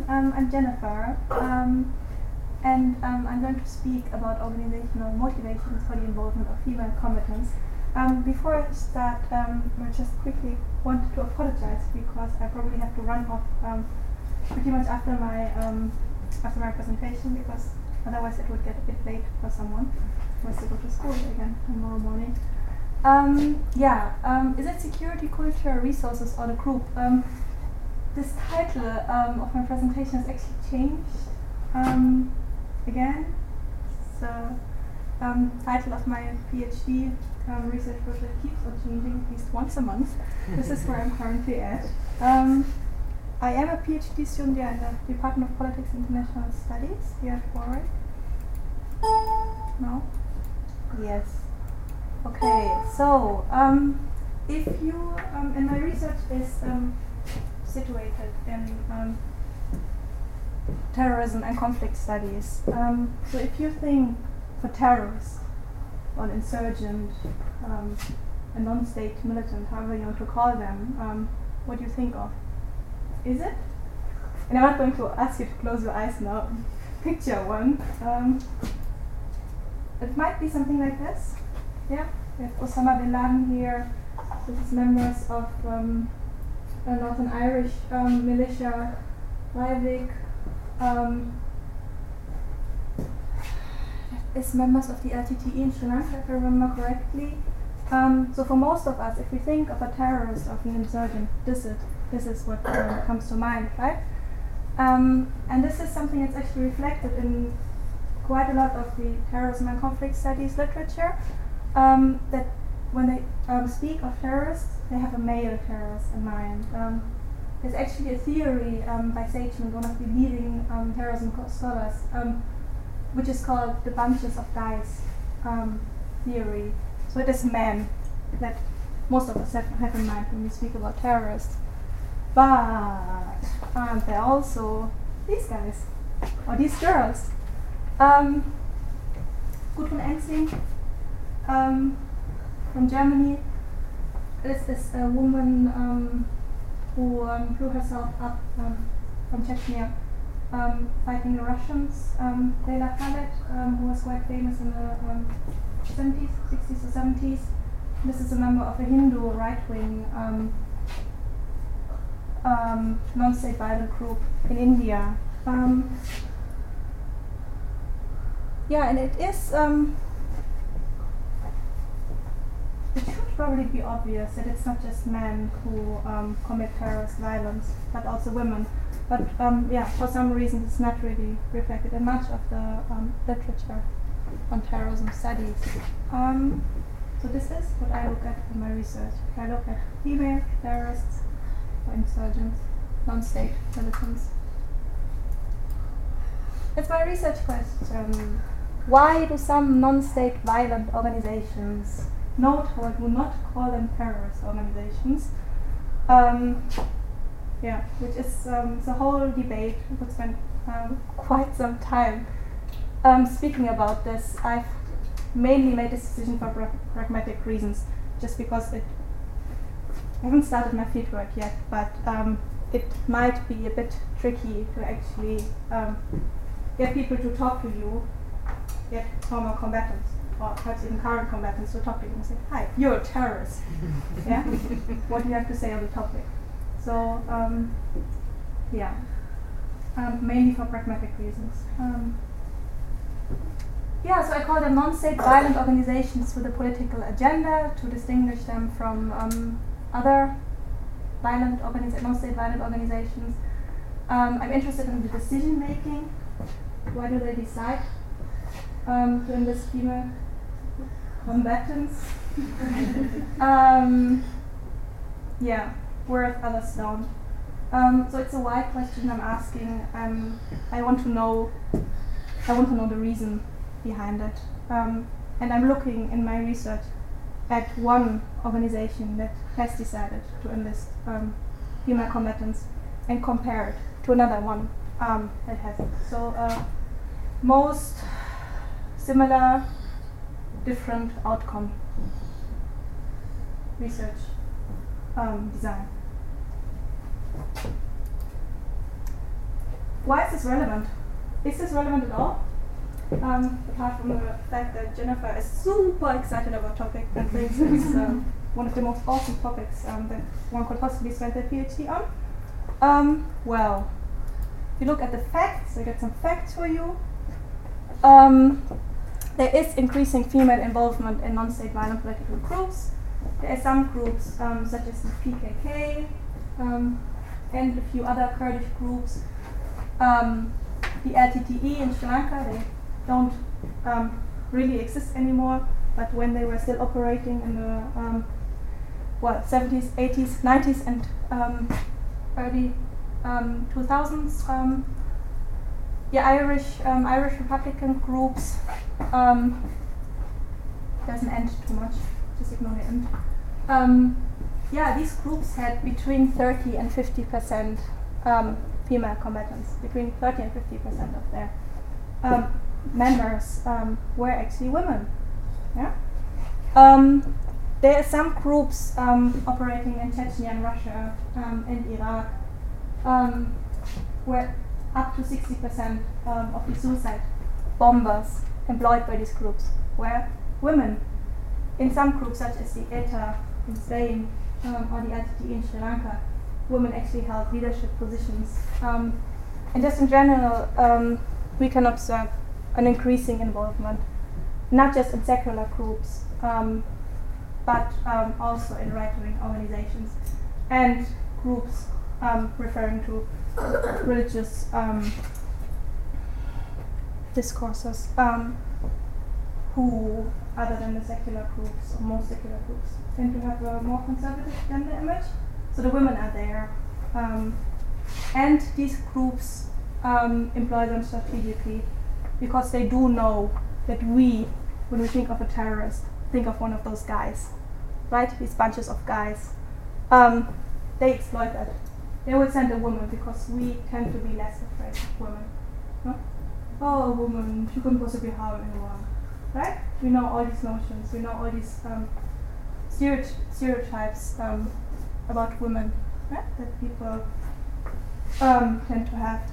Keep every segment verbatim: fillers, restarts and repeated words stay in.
Um, I'm Jennifer, um, and um, I'm going to speak about organizational motivations for the involvement of female combatants. Um, before I start, um, I just quickly wanted to apologize because I probably have to run off um, pretty much after my um, after my presentation, because otherwise it would get a bit late for someone who has to go to school again tomorrow morning. Um, yeah, um, is it security, culture, resources, or the group? Um, this title um, of my presentation has actually changed um, again. So, um, title of my PhD um, research project keeps on changing at least once a month. This is where I'm currently at. Um, I am a PhD student here in the Department of Politics and International Studies here at Warwick. No? Yes. Okay, so um, if you, um, and my research is um, situated in um, terrorism and conflict studies. Um, so if you think for terrorists, or an insurgent, um, a non-state militant, however you want to call them, um, what do you think of? Is it? And I'm not going to ask you to close your eyes now. Picture one. Um, it might be something like this. Yeah, we have Osama bin Laden here. This is members of um, a Northern Irish um, militia, Breivik. Um, is members of the L T T E in Sri Lanka, if I remember correctly. Um, so for most of us, if we think of a terrorist, of an insurgent, this is this is what um, comes to mind, right? Um, and this is something that's actually reflected in quite a lot of the terrorism and conflict studies literature. Um, that when they um, speak of terrorists, they have a male terrorist in mind. Um, there's actually a theory um, by Sachman, one of the leading um, terrorism scholars, um, which is called the bunches of dice um, theory. So it is men that most of us have, have in mind when we speak about terrorists. But aren't there also these guys, or these girls? Um, Gudrun Ensing, Um, from Germany. This is a woman um, who um, blew herself up um, from Chechnya, um, fighting the Russians. Um, Leila Khaled, um, who was quite famous in the um, seventies, sixties or seventies. This is a member of a Hindu right-wing um, um, non-state violent group in India. Um, yeah, and it is. Um, It should probably be obvious that it's not just men who um, commit terrorist violence, but also women. But um, yeah, for some reason it's not really reflected in much of the um, literature on terrorism studies. Um, so this is what I look at in my research. I look at female terrorists or insurgents, non-state militants. That's my research question. Why do some non-state violent organizations, note how I do not call them terrorist organizations, um, yeah, which is um, the whole debate. We could spend um, quite some time um, speaking about this. I've mainly made this decision for pra pragmatic reasons, just because it, I haven't started my fieldwork yet, but um, it might be a bit tricky to actually um, get people to talk to you, get former combatants, or perhaps even current combatants, to talk to you and say, hi, you're a terrorist. Yeah? What do you have to say on the topic? So, um, yeah, um, mainly for pragmatic reasons. Um, yeah, so I call them non-state violent organizations with a political agenda to distinguish them from um, other violent organiza non-state violent organizations. Um, I'm interested in the decision making. Why do they decide um, to enlist female combatants? um, yeah, whereas others don't. Um, so it's a wide question I'm asking. Um, I want to know. I want to know the reason behind it. Um, and I'm looking in my research at one organization that has decided to enlist um, female combatants and compare it to another one um, that hasn't. So uh, most similar, different outcome research um, design. why is this relevant? Is this relevant at all? Um, apart from the fact that Jennifer is super excited about the topic and thinks it's um, one of the most awesome topics um, that one could possibly spend their PhD on. Um, well, if you look at the facts, I got some facts for you. Um, there is increasing female involvement in non-state violent political groups. There are some groups, um, such as the P K K um, and a few other Kurdish groups. Um, the L T T E in Sri Lanka, they don't um, really exist anymore, but when they were still operating in the um, well, seventies, eighties, nineties, and um, early um, two thousands, um, yeah, Irish um, Irish Republican groups. Um, doesn't end too much. Just ignore the end. Um, yeah, these groups had between thirty and fifty percent um, female combatants. Between thirty and fifty percent of their um, members um, were actually women. Yeah. Um, there are some groups um, operating in Chechnya and Russia um, and Iraq, um, where up to sixty percent um, of the suicide bombers employed by these groups were women. In some groups, such as the E T A in Spain um, or the L T T E in Sri Lanka, women actually held leadership positions. Um, and just in general, um, we can observe an increasing involvement, not just in secular groups, um, but um, also in right-wing organizations and groups um, referring to religious um, discourses, um, who, other than the secular groups, or most secular groups, tend to have a more conservative gender image. So the women are there. Um, and these groups um, employ them strategically because they do know that we, when we think of a terrorist, think of one of those guys, right? These bunches of guys. Um, they exploit that. They would send a woman because we tend to be less afraid of women. No? Oh, a woman, she couldn't possibly harm anyone. Right? We know all these notions, we know all these um, stereoty- stereotypes um, about women, right? That people um, tend to have.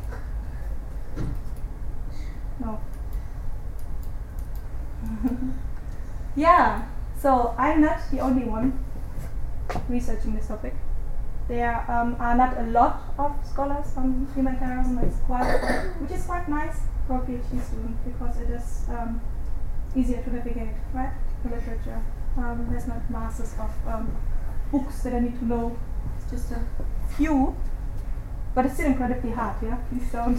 No. Yeah, so I'm not the only one researching this topic. There um, are not a lot of scholars on female terrorism, it's quite, which is quite nice for a PhD student because it is um, easier to navigate, right? The literature. Um, there's not masses of um, books that I need to know. It's just a few, but it's still incredibly hard. Yeah, please don't.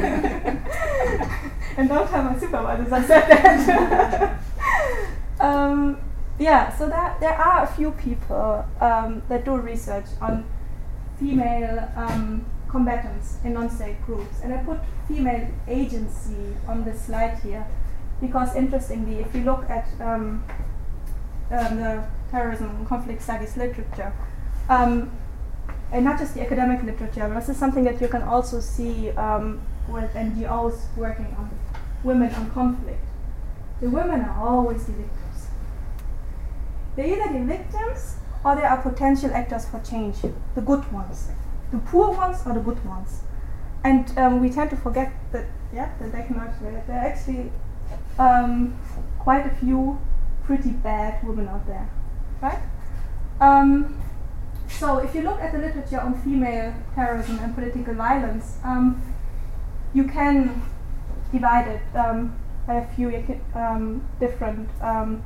And don't tell my supervisors I said that. um, yeah, so there there are a few people um, that do research on female um, combatants in non-state groups, and I put female agency on this slide here. Because interestingly, if you look at um, um, the terrorism and conflict studies literature, um, and not just the academic literature, but this is something that you can also see um, with N G Os working on women on conflict. The women are always the victims. They're either the victims or they are potential actors for change, the good ones, the poor ones or the good ones. And um, we tend to forget that, yeah, that they cannot, they're actually Um, quite a few pretty bad women out there, right? Um, so if you look at the literature on female terrorism and political violence, um, you can divide it um, by a few um, different. Um,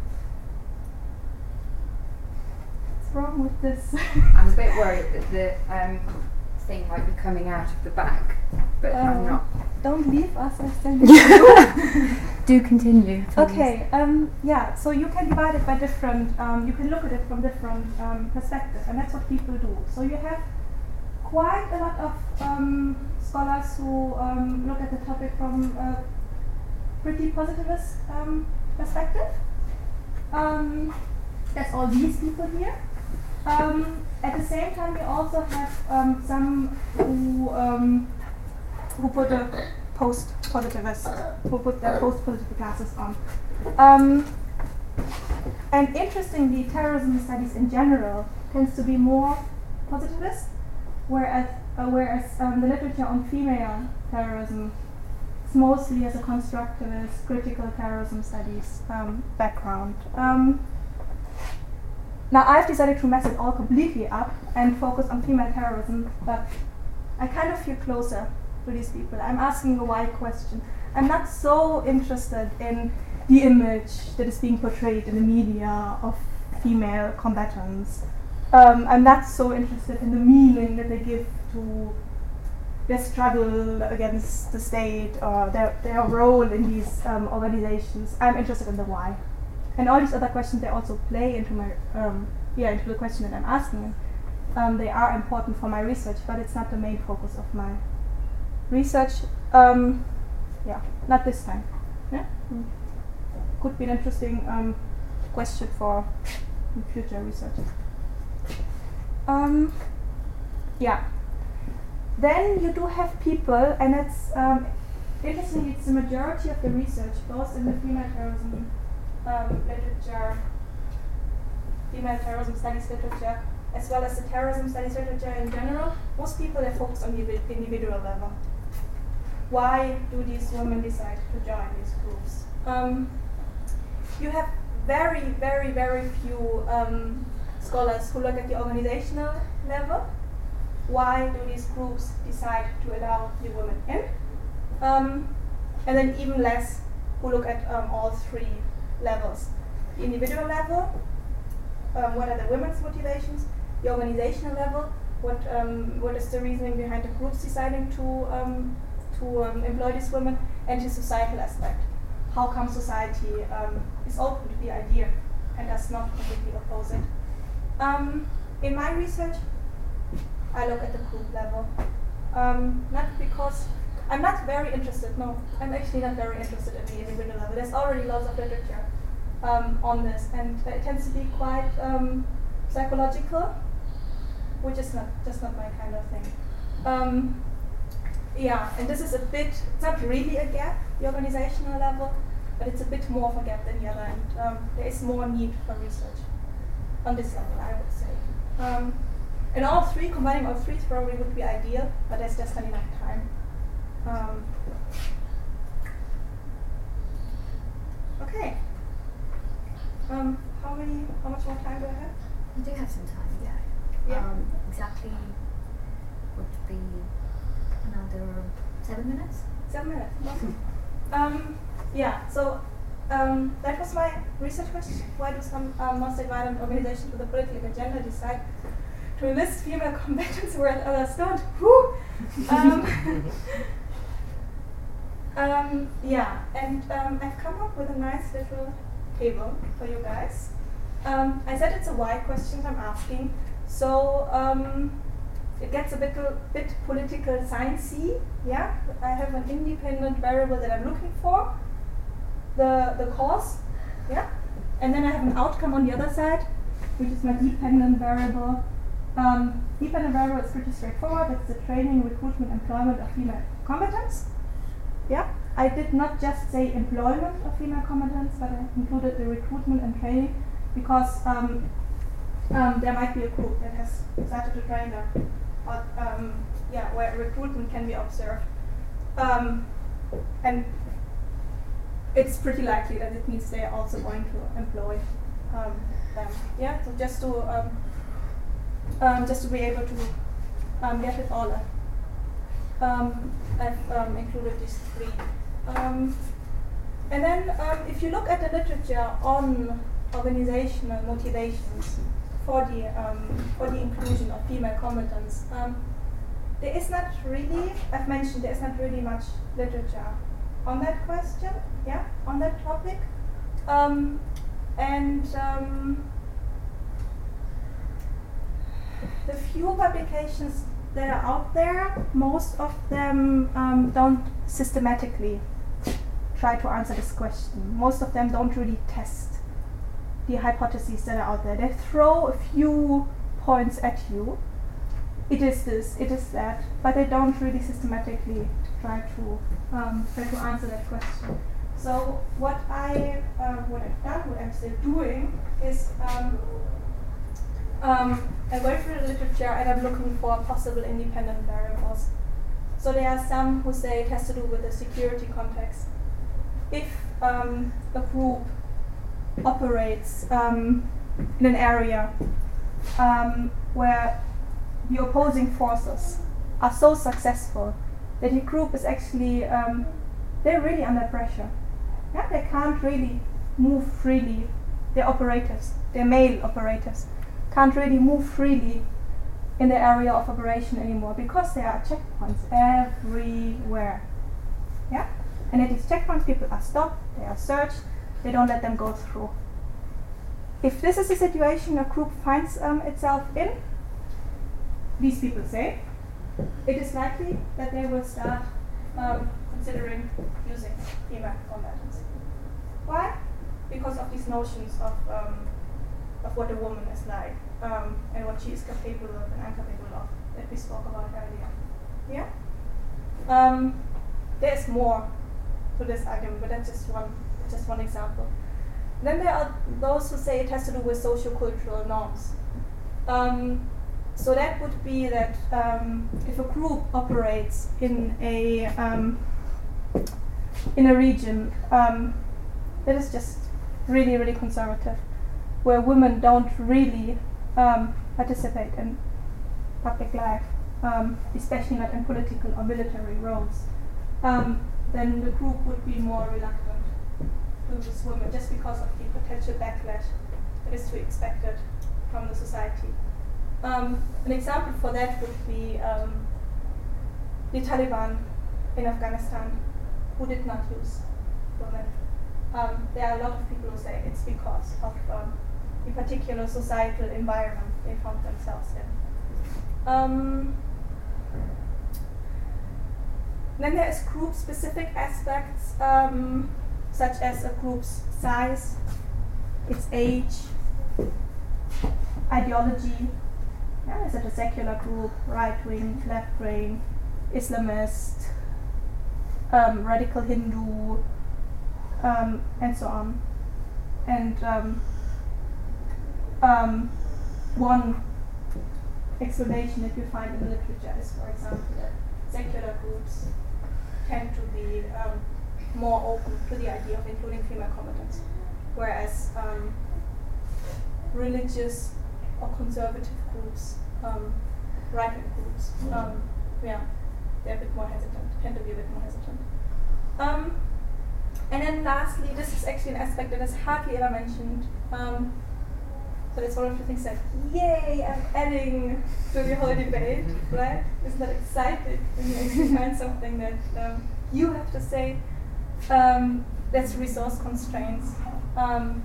what's wrong with this? I'm a bit worried that the um, thing might be coming out of the back, but uh, I'm not. Don't leave us, I stand. Do continue. Okay, um, yeah, so you can divide it by different, um, you can look at it from different um, perspectives, and that's what people do. So you have quite a lot of um, scholars who um, look at the topic from a pretty positivist um, perspective. Um, that's all these people here. Um, at the same time, we also have um, some who um, who put a post-positivist, who put their post-positive glasses on. Um, and interestingly, terrorism studies in general tends to be more positivist, whereas uh, whereas um, the literature on female terrorism is mostly as a constructivist, critical terrorism studies um, background. Um, now I've decided to mess it all completely up and focus on female terrorism, but I kind of feel closer to these people. I'm asking a why question. I'm not so interested in the image that is being portrayed in the media of female combatants. Um, I'm not so interested in the meaning that they give to their struggle against the state or their, their role in these um, organizations. I'm interested in the why. And all these other questions, they also play into my, um, yeah, into the question that I'm asking. Um, they are important for my research, but it's not the main focus of my research. Um, yeah, not this time. Yeah? Mm. Could be an interesting um, question for future research. Um, yeah. Then you do have people, and it's um, interestingly, it's the majority of the research, both in the female terrorism um, literature, female terrorism studies literature, as well as the terrorism studies literature in general. Most people are focused on the individual level. Why do these women decide to join these groups? Um, you have very, very, very few um, scholars who look at the organizational level. Why do these groups decide to allow the women in? Um, and then even less who look at um, all three levels. The individual level, um, what are the women's motivations? The organizational level, what um, what is the reasoning behind the groups deciding to um, to um, employ these women? And the societal aspect. How come society um, is open to the idea and does not completely oppose it? Um, in my research, I look at the group level. Um, not because I'm not very interested, no, I'm actually not very interested in the individual level. There's already lots of literature um, on this, and it tends to be quite um, psychological, which is not just not my kind of thing. Um, yeah, and this is a bit, it's not really a gap, the organizational level, but it's a bit more of a gap than the other, and um, there is more need for research on this level, I would say. Um, and all three, combining all three probably would be ideal, but there's just not enough time. Um, okay. Um, how many, how much more time do I have? We do have some time, yeah. Yeah. Um, exactly would be another seven minutes? Seven minutes. um, yeah, so um, that was my research question. Why do some um, non-state violent organizations with a political agenda decide to enlist female combatants whereas others don't? Whew. Um, um, yeah, and um, I've come up with a nice little table for you guys. Um, I said it's a why question I'm asking, so um, it gets a bit, a bit political sciencey. Yeah, I have an independent variable that I'm looking for, the the cause. Yeah, and then I have an outcome on the other side, which is my dependent variable. Um, dependent variable is pretty straightforward. It's the training, recruitment, employment of female combatants. Yeah, I did not just say employment of female combatants, but I included the recruitment and training because um, um, there might be a group that has started to train them, or, um, yeah, where recruitment can be observed, um, and it's pretty likely that it means they are also going to employ um, them. Yeah, so just to um, um, just to be able to um, get it all up. Um, I've um, included these three. Um, and then um, if you look at the literature on organizational motivations for the, um, for the inclusion of female combatants, um, there is not really, I've mentioned there is not really much literature on that question, yeah, on that topic. Um, and um, the few publications that are out there, most of them um, don't systematically try to answer this question. Most of them don't really test the hypotheses that are out there. They throw a few points at you. It is this, it is that, but they don't really systematically try to um, try to answer that question. So what I uh, what I've done, what I'm still doing, is um, um, and going through the literature, I end up looking for possible independent variables. So there are some who say it has to do with the security context. If um, a group operates um, in an area um, where the opposing forces are so successful that the group is actually, um, they're really under pressure. Yeah, they can't really move freely. Their operators, their male operators, can't really move freely in the area of operation anymore because there are checkpoints everywhere. Yeah? And at these checkpoints, people are stopped, they are searched, they don't let them go through. If this is a situation a group finds um, itself in, these people say, it is likely that they will start um, considering using female combatants. Why? Because of these notions of um, of what a woman is like um, and what she is capable of and incapable of that we spoke about earlier. Yeah. Um, there's more to this argument, but that's just one just one example. Then there are those who say it has to do with socio-cultural norms. Um, so that would be that um, if a group operates in a um, in a region um, that is just really, really conservative, where women don't really um, participate in public life, um, especially not in political or military roles, um, then the group would be more reluctant to use women just because of the potential backlash that is to be expected from the society. Um, an example for that would be um, the Taliban in Afghanistan, who did not use women. Um, there are a lot of people who say it's because of um, the particular societal environment they found themselves in. Um, then there is group-specific aspects, um, such as a group's size, its age, ideology. Yeah, is it a secular group, right-wing, left-wing, Islamist, um, radical Hindu, um, and so on. And um, um, one explanation that you find in the literature is, for example, that secular groups tend to be um, more open to the idea of including female combatants, whereas um, religious or conservative groups, um, right-wing groups, um, yeah, they're a bit more hesitant, tend to be a bit more hesitant. Um, and then lastly, this is actually an aspect that is hardly ever mentioned. Um, so that's one of the things that, yay, I'm adding to the whole debate, right? Isn't that exciting when you actually find something that um, you have to say? Um, that's resource constraints. Um,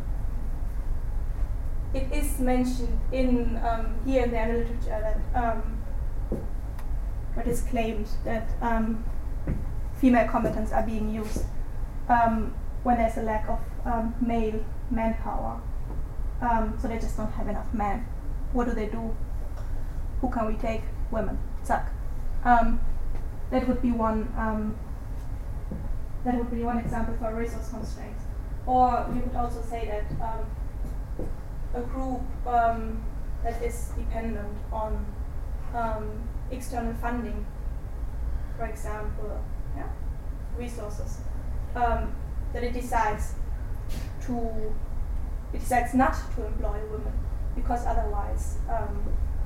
it is mentioned in um, here and there in the literature that um, it is claimed that um, female combatants are being used um, when there's a lack of um, male manpower. Um, so they just don't have enough men. What do they do? Who can we take? Women. Zack. Um, that would be one. Um, that would be one example for resource constraints. Or you could also say that um, a group um, that is dependent on um, external funding, for example, yeah, resources, um, that it decides to it decides not to employ women because otherwise, um,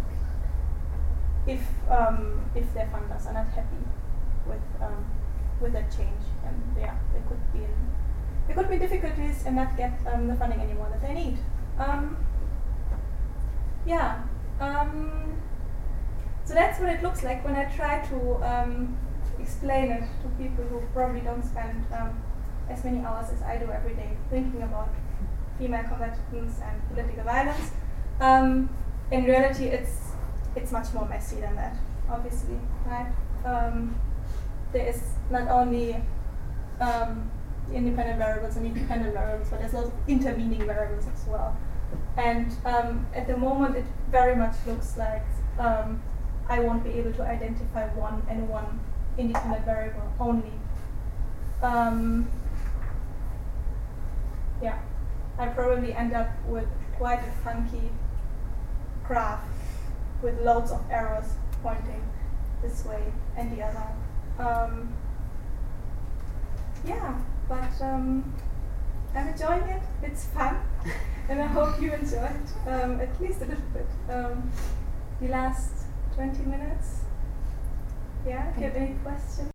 if um, if their funders are not happy with um, with that change, and yeah, there could be in, there could be difficulties and not get um, the funding anymore that they need. Um, yeah. Um, so that's what it looks like when I try to um, explain it to people who probably don't spend um, as many hours as I do every day thinking about female combatants and political violence. Um, in reality, it's it's much more messy than that, obviously, right? Um, there is not only um, the independent variables and dependent variables, but there's lots of intervening variables as well. And um, at the moment, it very much looks like um, I won't be able to identify one and one independent variable only. Um, yeah, I probably end up with quite a funky graph with loads of arrows pointing this way and the other. Um, yeah, but um, I'm enjoying it. It's fun, and I hope you enjoyed um, at least a little bit. Um, the last twenty minutes. Yeah, if you have any questions.